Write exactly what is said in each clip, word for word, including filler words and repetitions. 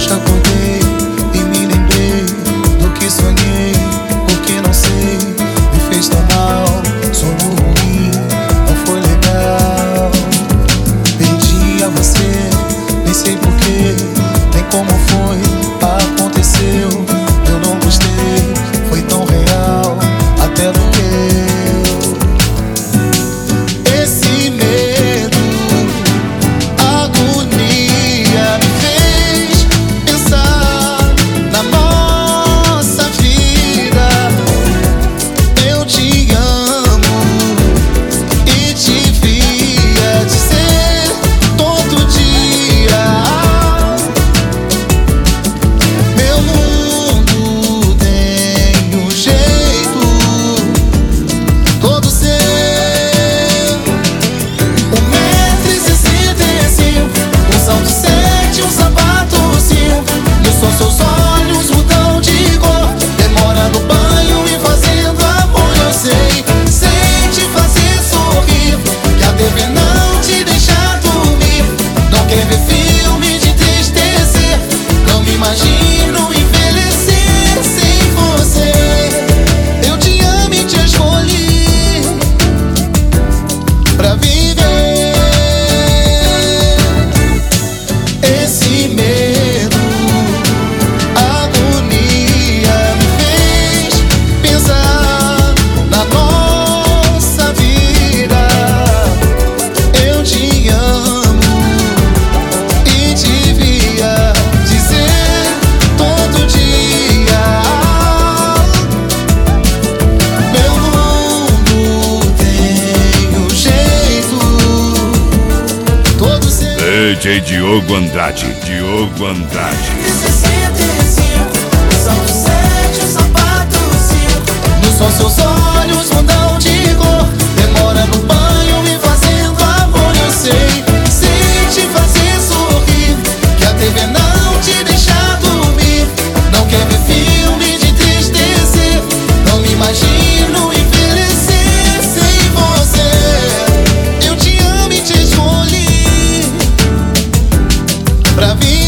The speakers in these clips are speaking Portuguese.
noite acordei e me lembrei do que sonhei, porque não sei, me fez tão mal. Sono ruim, não foi legal. Perdi a você, nem sei porquê, nem como foi, aconteceu. Eu não gostei, foi tão real, até doeu. Esse medo, agonia me fez pensar na nossa vida. Eu te amo e devia dizer todo dia. Meu mundo tem um jeito todo seu. Um metro e sessenta e cinco, um salto sete, um sapato cinco. No sol seus olhos mudam de cor, demora no banho e fazendo amor. Eu sei, sei te fazer sorrir, que a T V não te deixa dormir. Não quer ver filme de entristecer, não me imagino envelhecer sem você. Eu te amo e te escolhi pra viver. Esse medo, agonia me fez pensar na nossa vida. Eu te amo e devia dizer todo dia. Meu mundo tem um jeito todo seu. D J Diogo Andrade, Diogo Andrade. sessenta e cinco, um salto sete, um sapato cinco. No sol seus olhos mudam de cor, demora no banho e fazendo amor. Eu sei, sei te fazer sorrir, que a T V não te deixa dormir. Não quer ver filme de entristecer, não me imagino envelhecer sem você. Eu te amo e te escolhi pra viver.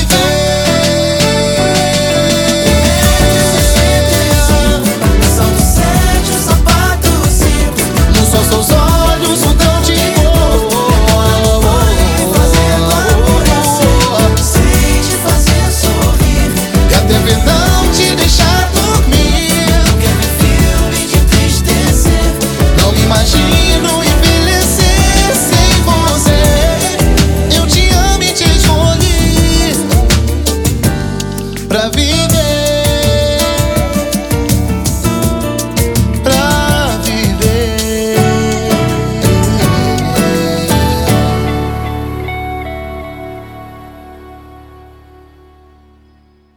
Salto sete, um sapato cinco. No sol seus olhos mudam de cor, fazendo amor. Eu sei, sei te fazer sorrir, que a T V não te deixa dormir. Não quer ver filme de entristecer, não me imagino envelhecer sem você. Eu te amo e te escolhi pra viver.